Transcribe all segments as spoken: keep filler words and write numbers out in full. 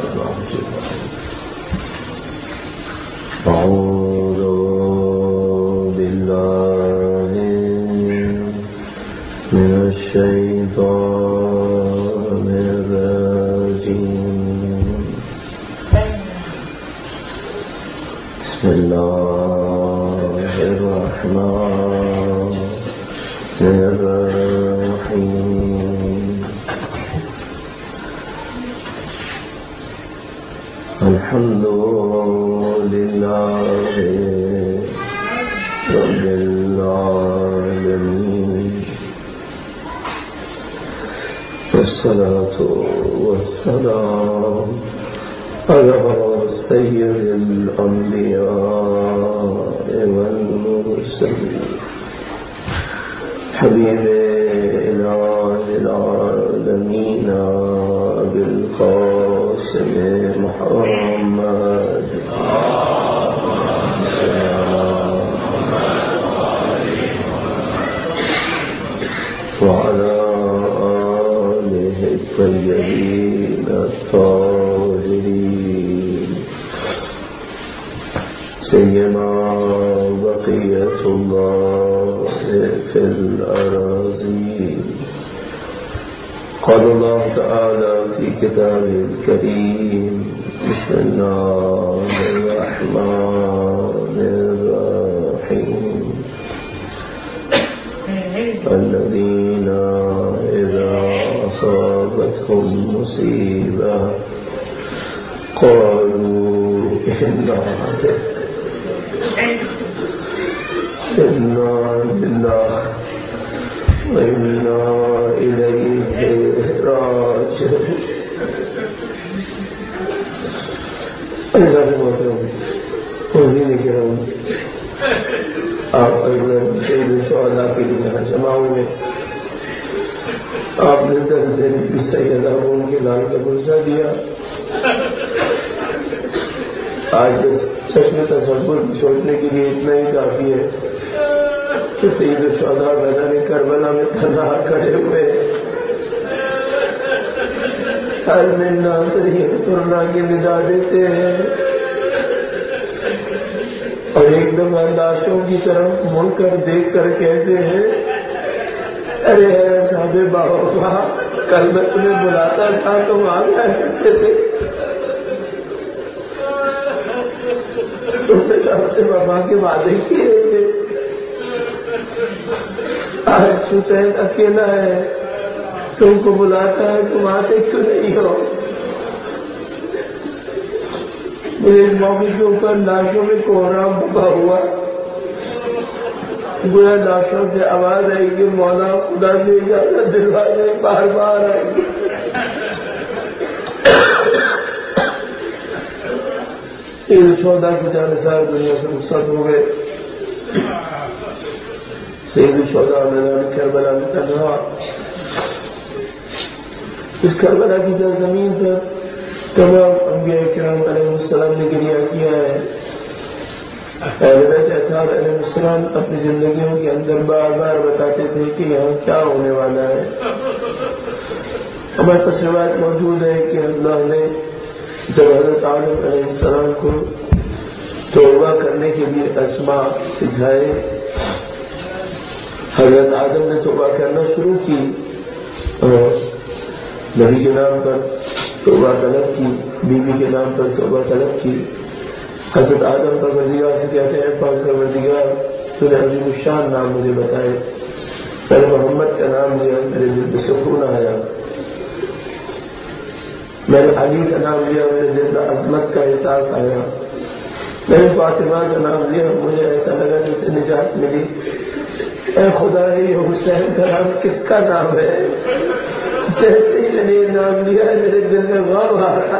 أعوذ بالله من الشيطان الرجيم بسم الله الرحمن الرحيم الحمد لله رب العالمين والصلاة والسلام على سيد الأنبياء والمرسلين حبيب إله العالمين بالقاسم محمد وعلى آله الطيبين الطاهرين سيما بقية الله في الأراضين. قال الله تعالى في كتابه الكريم بسم الله الرحمن الرحيم الذين إذا أصابتهم مصيبة قالوا إنا إنا لله وإنا إليه راجعون. آپ سید الشہداء کے لیے جمع ہوئے. آپ نے دس دن کی سیدہ ان کے لال کا گرسہ دیا. آج بس چشم تصور چھوڑنے کے لیے اتنا ہی کافی ہے کہ سید الشہداء میدان کربلا میں تنہا کھڑے ہوئے حل من ناصر سرنا کی ندا دیتے ہیں اور ایک دم لاشوں کی طرف مڑ کر دیکھ کر کہتے ہیں ارے صاحب باہا کل میں تمہیں بلاتا تھا تم آ گیا کرتے تھے. تم نے سب سے بابا کے وعدے کیے تھے. آج حسین اکیلا ہے تم کو بلاتا ہے تم آتے کیوں نہیں ہو. مجھے اس موقع کے اوپر لاشوں میں کوہرام بکا ہوا گویا لاشوں سے آواز آئی کہ مولا خدا سے اجازت دلوا دے بار بار آئے گی. سید الشہداء کی جانثار دنیا سے رخصت ہو گئے. سید الشہداء میدان کربلا میں تنہا. اس کربلا کی سرزمین پر تمام انبیاء کرام علیہ السلام نے گریہ کیا ہے. اہل بیت اطہار علیہ السلام اپنی زندگیوں کے اندر بار بار بتاتے تھے کہ یہاں کیا ہونے والا ہے. ہمارے پاس روایت موجود ہے کہ اللہ نے جب حضرت آدم علیہ السلام کو توبہ کرنے کے لیے اسماء سکھائے. حضرت آدم نے توبہ کرنا شروع کی اور نبی کے نام پر توبہ طلب کی, بیوی کے نام پر توبہ طلب کی. حضرت آدم پروردگار سے کہتے ہیں پاک پروردگار تو نے عظیم الشان نام مجھے بتائے. میں نے محمد کا نام لیا میرے دل میں سکون آیا. میں نے علی کا نام لیا میرے دل میں عظمت کا احساس آیا. میں نے فاطمہ کا نام لیا مجھے ایسا لگا جس سے نجات ملی. اے خدا یہ حسین کا نام کس کا نام ہے؟ جیسے ہی میں نے یہ نام لیا ہے میرے دل میں غور آ رہا.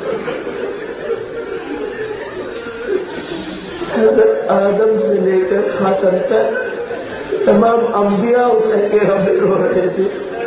حضرت آدم سے لے کر خاتم تک تمام انبیاء حسین کے ہمیں رو رہے تھے.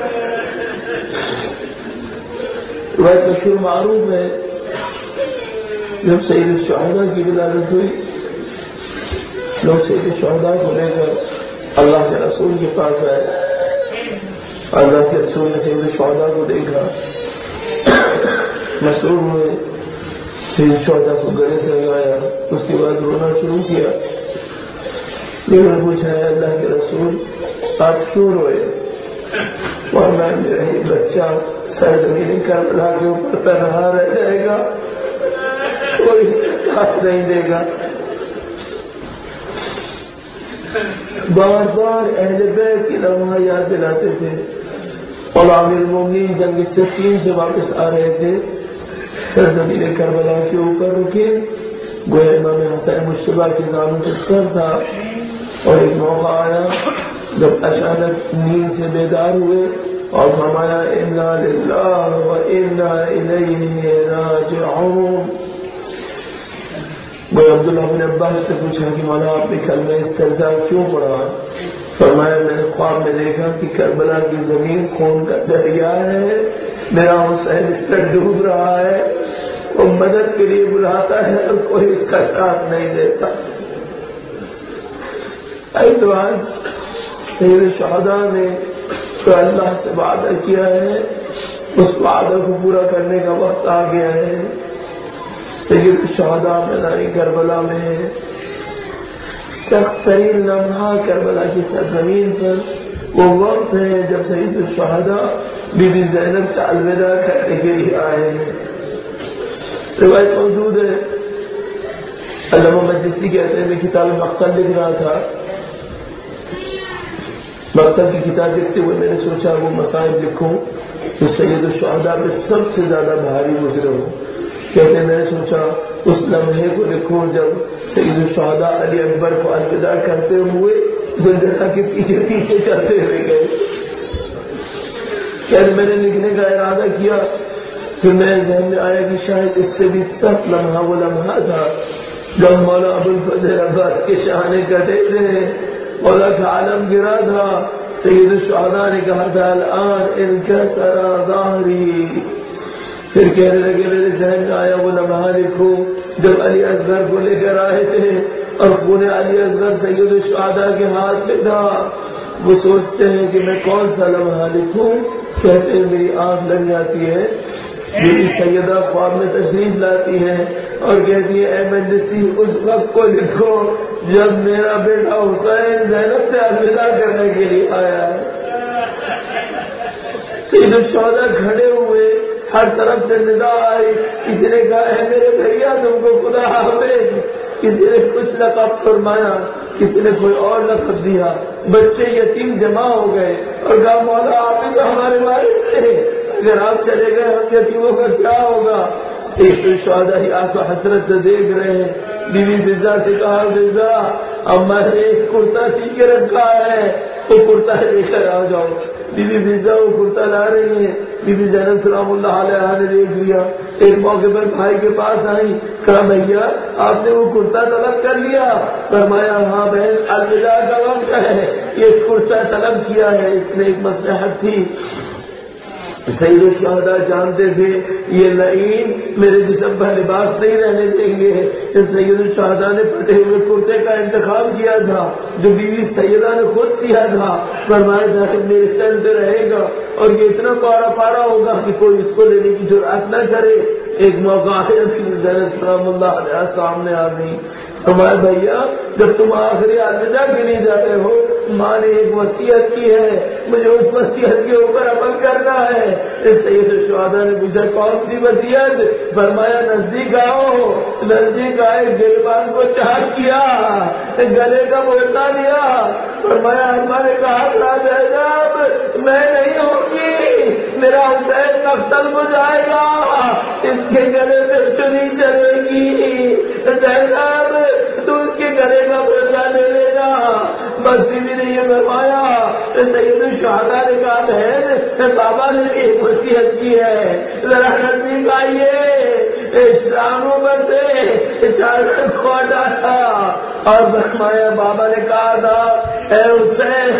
وہ مشہور معروف ہے جب سید الشہداء کی ولادت ہوئی لوگ سید الشہداء کو لے کر اللہ کے رسول کے پاس آئے. اللہ کے رسول نے سید الشہداء کو دیکھا مسرور ہوئے، سید شہداء کو گلے سے لگایا، اس کے بعد رونا شروع کیا۔ لوگوں نے پوچھا ہے اللہ کے رسول آپ کیوں روئے؟ اور میں میرا یہ بچہ سرزمین کربلا کے اوپر تنہا رہ جائے گا، کوئی ساتھ نہیں دے گا۔ بار بار اہل بیت کی لمحہ یاد دلاتے تھے۔ غلام المومنین جنگ صفین سے واپس آ رہے تھے، سرزمین کربلا کے اوپر رکے، گویا امام حسین مجتبیٰ کے زانوں پر سر تھا، اور ایک موقع آیا جب اچانک نیند سے بیدار ہوئے اور فرمایا انا للہ و انا الیہ راجعون۔ وہ عبداللہ بن عباس سے پوچھا کہ مولا آپ نے کلمہ استرجاع کیوں پڑھا؟ فرمایا میں نے خواب میں دیکھا کہ کربلا کی زمین خون کا دریا ہے، میرا حسین اس سے ڈوب رہا ہے، وہ مدد کے لیے بلاتا ہے اور کوئی اس کا ساتھ نہیں دیتا۔ تو آج سید الشہداء نے جو اللہ سے وعدہ کیا ہے اس وعدہ کو پورا کرنے کا وقت آ گیا ہے۔ سید الشہداء میدان کربلا میں سخت ترین لمحہ کربلا کی سرزمین پر وہ وقت ہے جب سید الشہداء بی بی زینب سے الوداع کرنے کے لیے آئے ہیں۔ روایت موجود ہے، علامہ مجلسی کہتے ہیں میں کتاب مقتل لکھ رہا تھا، مقتل کی کتاب لکھتے ہوئے میں نے سوچا وہ مصائب لکھوں تو سید الشہداء پہ سب سے زیادہ بھاری گزرے ہوں۔ کہتے ہیں میں نے سوچا اس لمحے کو لکھوں جب سید الشہداء علی اکبر کو الوداع کرتے ہوئے زلزلہ کے پیچھے پیچھے چلتے ہوئے گئے۔ کہتے میں نے لکھنے کا ارادہ کیا، پھر میرے ذہن میں آیا کہ شاید اس سے بھی سخت لمحہ وہ لمحہ تھا جب مولا ابو الفضل عباس کے شانے کٹے تھے، مولا کا عالم گرا تھا، سید الشہداء نے کہا تھا الآن انکسر ظہری۔ پھر کہنے لگے میرے ذہن میں آیا وہ لمحہ لکھو جب علی اصغر کو لے کر آئے تھے اور پورے علی اصغر سید الشہداء کے ہاتھ میں تھا۔ وہ سوچتے ہیں کہ میں کون سا لمحہ لکھوں، کہتے ہیں میری آنکھ لگ جاتی ہے، میری سیدہ خواب میں تشریف لاتی ہے اور کہتی ہے اے مجلسی اس وقت کو لکھو جب میرا بیٹا حسین زینب سے الوداع کرنے کے لیے آیا ہے۔ سید الشہداء کھڑے ہوئے، ہر طرف سے ندا آئی، کسی نے کہا ہے میرے بھیا تم کو خدا حافظ، کسی نے کچھ لقب فرمایا، کسی نے کوئی اور لقب دیا، بچے یتیم جمع ہو گئے اور کہا مولا آپ ہی تو ہمارے وارث تھے، اگر آپ چلے گئے ہم یتیموں کا کیا ہوگا؟ سید الشہداء ہی آس و حسرت سے دیکھ رہے ہیں۔ بیوی فضا سے کہا فضا اب میں نے ایک کرتا سی کے رکھا ہے، وہ کرتا لے کر آ جاؤ۔ بیوی فضا وہ کرتا لا رہی ہے، بی بی زینب سلام اللہ علیہ نے دیکھ لیا، ایک موقع پر بھائی کے پاس آئی، کہا بھیا آپ نے وہ کرتا طلب کر لیا؟ فرمایا ہاں بہن الوداع کا وقت ہے، یہ کرتا طلب کیا ہے، اس میں ایک مصلحت تھی۔ سید الشہداء جانتے تھے یہ لعین میرے جسم پر لباس نہیں رہنے دیں گے، سید الشہداء نے پھٹے ہوئے کرتے کا انتخاب کیا تھا جو بیوی سیدہ نے خود سیا تھا، فرمایا تھا کہ میرے سر پہ رہے گا اور یہ اتنا پارا پارا ہوگا کہ کوئی اس کو لینے کی جرأت نہ کرے۔ ایک موقع آیا زینب سلام اللہ علیہ سامنے آ گئی، ہمارے بھیا جب تم آخری الوداع کے لیے جا رہے ہو ماں نے ایک وصیت کی ہے، مجھے اس وصیت کے اوپر عمل کرنا ہے۔ سید الشہداء نے پوچھا کون سی وصیت؟ فرمایا نزدیک آؤ، نزدیک آئے، گریبان کو چاک کیا، گلے کا بوسہ لیا، فرمایا ہمارے کہا تھا زینب میں نہیں ہوگی، میرا حسین مقتل ہو جائے گا، اس کے گلے سے چنی چلے گی، زینب تو اس کے گلے کا بوسہ لے لینا۔ بس بیوی نے یہ فرمایا، سید الشہداء نے کہا بہن بابا نے ایک وصیت کی ہے، ذرا نزدیک آئیے، شانوں پر سے چادر کو ہٹایا اور فرمایا بابا نے کہا تھا اے حسین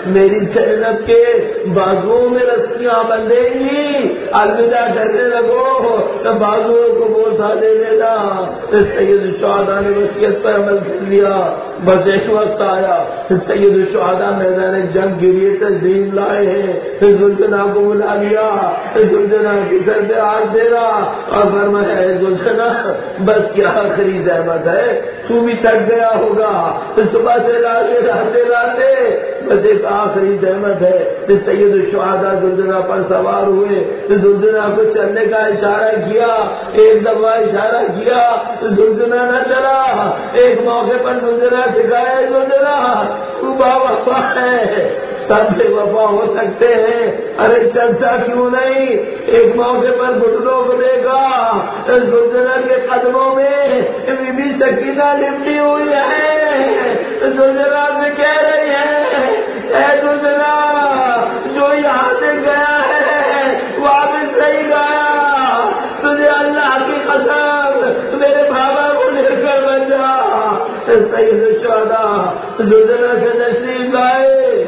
میری زینب کے بازوؤں میں رسیاں بندھے گی، الوداع کرنے لگو تو بازوؤں کو بوسا دے دینا۔ سید الشہداء نے وصیت پر عمل کر لیا۔ بس ایک وقت آیا سید الشہداء میدان جنگ کے لیے تشریف لائے ہیں، زلجنا کو بلا لیا، زلجنا کی سر پہ ہاتھ دے رہا اور فرمایا ہے زلجنا بس کیا آخری زحمت ہے، تو بھی تک گیا ہوگا صبح سے لاتے لاتے لاتے، بس ایک آخری زحمت ہے۔ سید الشہداء زلجنا پر سوار ہوئے، زلجنا کو چلنے کا اشارہ کیا، ایک دفعہ اشارہ کیا، زلجنا نہ چلا، ایک موقع پر زلجنا سکھایا زلجنا تو با وفا ہے، سب سے وفا ہو سکتے ہیں، ارے چلتا کیوں نہیں؟ ایک موقع پر گھٹنوں کو دیکھا، زلجنا کے قدموں میں بی بی سکینہ لپٹی ہوئی ہے، زلجنا سے کہہ رہی ہے اے زلجنا جو یہاں سے گیا ہے واپس نہیں گیا، تجھے اللہ کی قسم میرے بابا کو لے کر بن جا۔ سید الشہداء زلجنا کے تشریف لائے،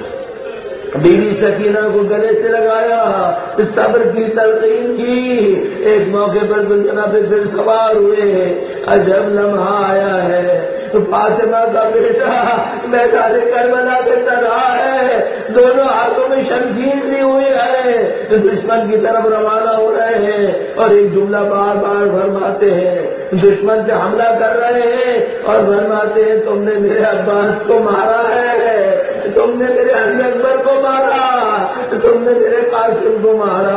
بی بی سکینہ کو گلے سے لگایا، صبر کی تلقین کی، ایک موقع پر زلجنا پہ پھر سوار ہوئے، عجب لمحہ آیا ہے، فاطمہ کا بیٹا میدان کربلا پہ چلا ہے، دونوں ہاتھوں میں شمشیر لی ہوئی ہے، دشمن کی طرف روانہ ہو رہے ہیں اور ایک جملہ بار بار فرماتے ہیں، دشمن پہ حملہ کر رہے ہیں اور فرماتے ہیں تم نے میرے عباس کو مارا ہے، تم نے میرے علی اکبر کو مارا، تم نے میرے قاسم کو مارا۔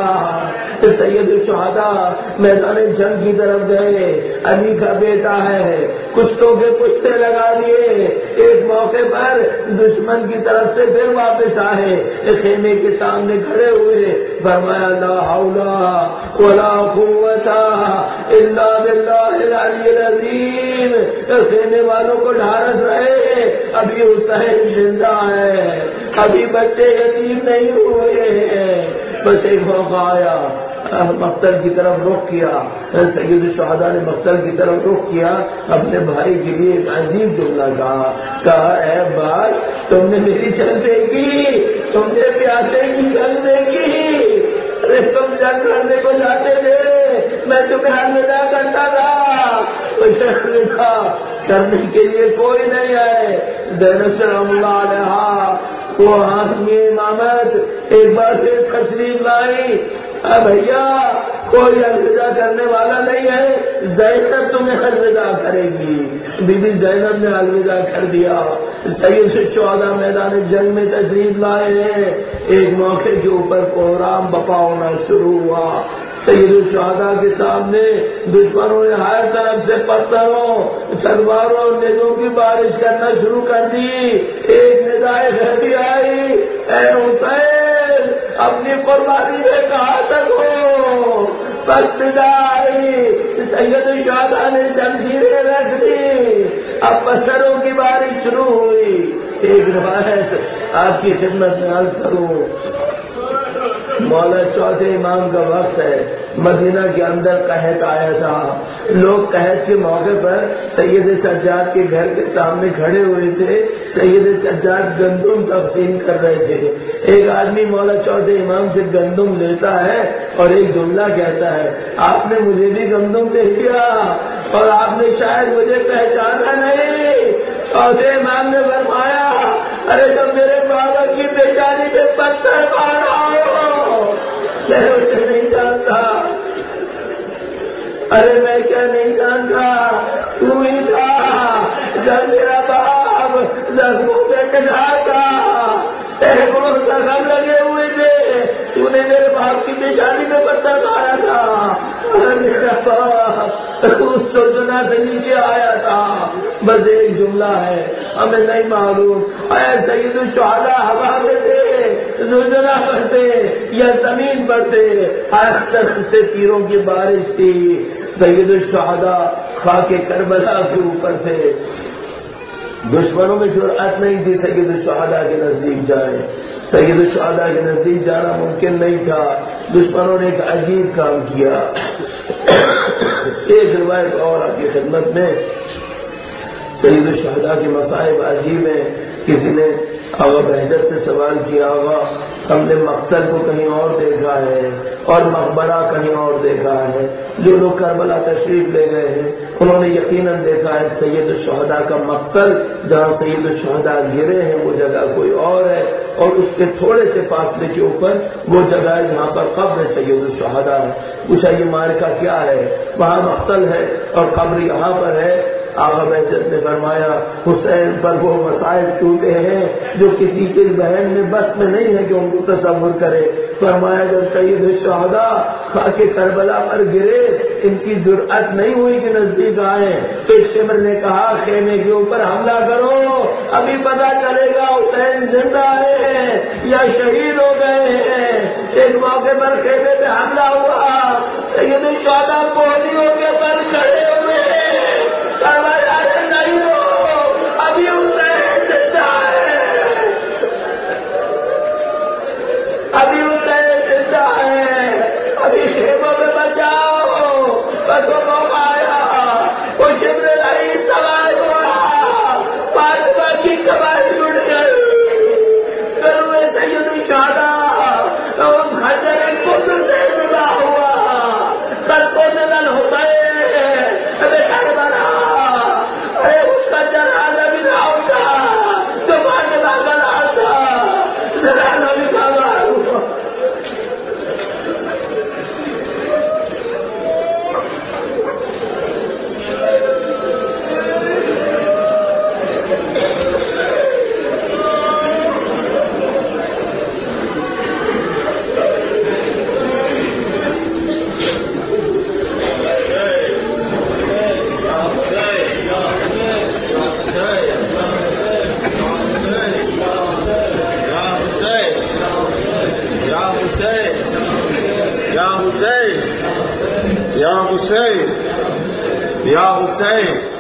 سید الشہداء میدان جنگ کی طرف گئے، علی کا بیٹا ہے، کشتوں کے کشتے لگا دیے، ایک موقع پر دشمن کی طرف سے پھر واپس آئے، خیمے کے سامنے کھڑے ہوئے، فرمایا لا حول ولا قوت الا باللہ العلی العظیم، خیمے والوں کو ڈھارس رہے، ابھی حسین زندہ ہے، ابھی بچے یتیم نہیں ہوئے ہیں۔ بس ایک موقع آیا، مقتل کی طرف رخ کیا، سید الشہداء نے مقتل کی طرف رخ کیا، اپنے بھائی کے لیے ایک عجیب جملہ کہا، کہا اے عباس تم نے میری جان دیکھی، تم نے پیاسے کی جان دیکھی، ارے تم جنگ کرنے کو جاتے تھے، میں تمہیں الوداع کرتا تھا، الوداع کرنے کے لیے کوئی نہیں آئے۔ زینب سلام اللہ علیہا وہ ہاتھ میں امامت ایک بار پھر تشریف لائی، بھیا کوئی الوداع کرنے والا نہیں ہے، زینب تمہیں الوداع کرے گی۔ بی بی زینب نے الوداع کر دیا۔ سید الشہداء میدان جنگ میں تشریف لائے ہیں، ایک موقع کے اوپر کوہرام بپا ہونا شروع ہوا، سید الشہداء کے سامنے دشمنوں نے ہر طرف سے پتھروں تلواروں اور نیزوں کی بارش کرنا شروع کر دی۔ ایک ندائے گھٹی آئی، اے حسین اپنی قربانی میں کہاں تک ہو؟ بس ندائی، سید الشہداء نے شمشیریں رکھ دی، اب پتھروں کی بارش شروع ہوئی۔ ایک روایت آپ کی خدمت میں عرض کروں، مولا چوتھے امام کا وقت ہے، مدینہ کے اندر قحط آیا تھا، لوگ قحط کے موقع پر سید سجاد کے گھر کے سامنے کھڑے ہوئے تھے، سید سجاد گندم تقسیم کر رہے تھے، ایک آدمی مولا چوتھے امام سے گندم لیتا ہے اور ایک جملہ کہتا ہے آپ نے مجھے بھی گندم دے دیا اور آپ نے شاید مجھے پہچانا نہیں۔ چوتھے امام نے فرمایا ارے تم میرے بابا کی پیشانی پہ پتھر مارا ہو، میں اسے نہیں جانتا، ارے میں کیا نہیں جانتا، تو ہی تھا جب میرا باپ زخموں پہ کٹا تھا، سینکڑوں زخم لگے ہوئے تھے، تو نے میرے باپ کی پیشانی میں پتھر مارا تھا، اور میرا باپ اس سلطنا سے نیچے آیا تھا۔ بس ایک جملہ ہے ہمیں نہیں معلوم، اے سید الشہداء ہوا میں تھے، زلزلہ پڑتے یا زمین پڑتے، ہر طرف سے تیروں کی بارش تھی، سید الشہداء خاک کربلا کے اوپر تھے، دشمنوں میں جرأت نہیں تھی سید الشہداء کے نزدیک جائے، سید الشہداء کے نزدیک جانا ممکن نہیں تھا، دشمنوں نے ایک عجیب کام کیا۔ ایک روایت اور آپ کی خدمت میں، سید الشہداء کے مصائب عجیب ہیں. کسی نے آغا بہجت سے سوال کیا، آغا ہم نے مقتل کو کہیں اور دیکھا ہے اور مقبرہ کہیں اور دیکھا ہے، جو لوگ کربلا تشریف لے گئے ہیں انہوں نے یقیناً دیکھا ہے سید الشہداء کا مقتل جہاں سید الشہداء گرے ہیں وہ جگہ کوئی اور ہے، اور اس کے تھوڑے سے فاصلے کے اوپر وہ جگہ ہے جہاں پر قبر سید الشہداء ہے. پوچھا یہ معرکہ کیا ہے؟ وہاں مقتل ہے اور قبر یہاں پر ہے. آغا بہجت نے فرمایا حسین پر وہ مسائل ٹوٹے ہیں جو کسی کے بہن میں بس میں نہیں ہے کہ ان کو تصور کرے. فرمایا جب سید الشہداء خاک کربلا پر گرے ان کی جرأت نہیں ہوئی کہ نزدیک آئے، تو شمر نے کہا خیمے کے اوپر حملہ کرو، ابھی پتہ چلے گا حسین زندہ ہے یا شہید ہو گئے ہیں. ایک موقع پر خیمے پہ حملہ ہوا، سید الشہداء پولیوں کے پر کھڑے ہوئے نہیں ہو ابھی حسین زندہ ہے، ابھی حسین زندہ ہے، ابھی خیموں میں بچاؤ. بس وہ موقع آیا، وہ شمر لائی سوار ہوا، فاطمہ کی کمائی اڑ گئی. پھر وہ سید الشہداء خنجر قدر سے جدا ہوا، سر کو نظر ہوتا ہے جنازہ بھی نہ ہوتا تو فاطمہ کا لاش تھا، جنازہ بھی کھانا ہوا. یا حسین یا حسین